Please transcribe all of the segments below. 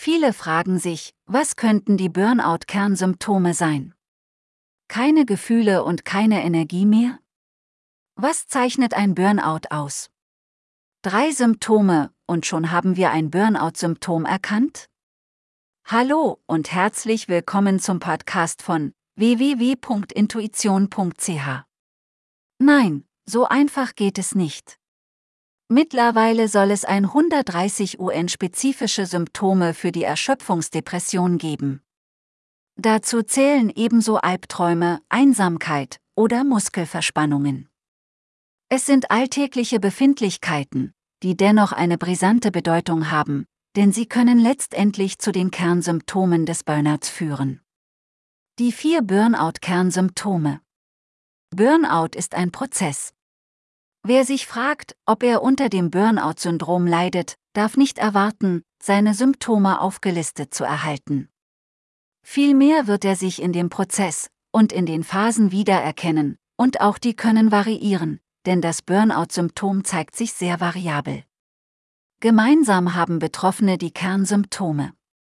Viele fragen sich, was könnten die Burnout-Kernsymptome sein? Keine Gefühle und keine Energie mehr? Was zeichnet ein Burnout aus? 3 Symptome, und schon haben wir ein Burnout-Symptom erkannt? Hallo und herzlich willkommen zum Podcast von www.intuition.ch. Nein, so einfach geht es nicht. Mittlerweile soll es 130 UN-spezifische Symptome für die Erschöpfungsdepression geben. Dazu zählen ebenso Albträume, Einsamkeit oder Muskelverspannungen. Es sind alltägliche Befindlichkeiten, die dennoch eine brisante Bedeutung haben, denn sie können letztendlich zu den Kernsymptomen des Burnouts führen. Die 4 Burnout-Kernsymptome. Burnout ist ein Prozess. Wer sich fragt, ob er unter dem Burnout-Syndrom leidet, darf nicht erwarten, seine Symptome aufgelistet zu erhalten. Vielmehr wird er sich in dem Prozess und in den Phasen wiedererkennen, und auch die können variieren, denn das Burnout-Symptom zeigt sich sehr variabel. Gemeinsam haben Betroffene die Kernsymptome.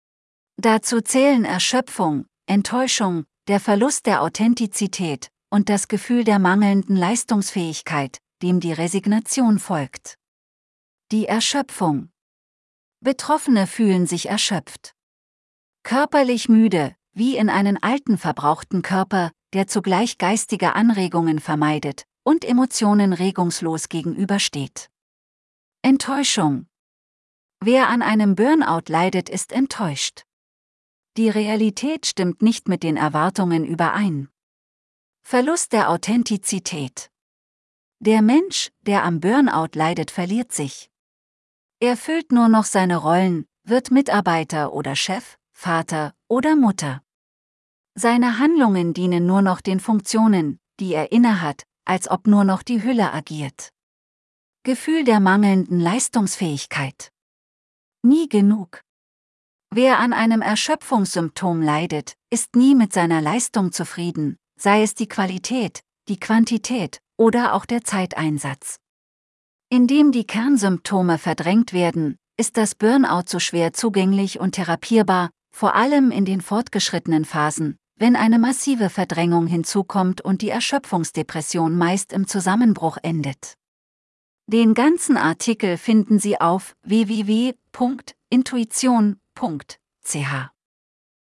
Dazu zählen Erschöpfung, Enttäuschung, der Verlust der Authentizität und das Gefühl der mangelnden Leistungsfähigkeit, dem die Resignation folgt. Die Erschöpfung. Betroffene fühlen sich erschöpft. Körperlich müde, wie in einen alten verbrauchten Körper, der zugleich geistige Anregungen vermeidet und Emotionen regungslos gegenübersteht. Enttäuschung. Wer an einem Burnout leidet, ist enttäuscht. Die Realität stimmt nicht mit den Erwartungen überein. Verlust der Authentizität. Der Mensch, der am Burnout leidet, verliert sich. Er füllt nur noch seine Rollen, wird Mitarbeiter oder Chef, Vater oder Mutter. Seine Handlungen dienen nur noch den Funktionen, die er innehat, als ob nur noch die Hülle agiert. Gefühl der mangelnden Leistungsfähigkeit. Nie genug. Wer an einem Erschöpfungssymptom leidet, ist nie mit seiner Leistung zufrieden, sei es die Qualität, die Quantität oder auch der Zeiteinsatz. Indem die Kernsymptome verdrängt werden, ist das Burnout so schwer zugänglich und therapierbar, vor allem in den fortgeschrittenen Phasen, wenn eine massive Verdrängung hinzukommt und die Erschöpfungsdepression meist im Zusammenbruch endet. Den ganzen Artikel finden Sie auf www.intuition.ch.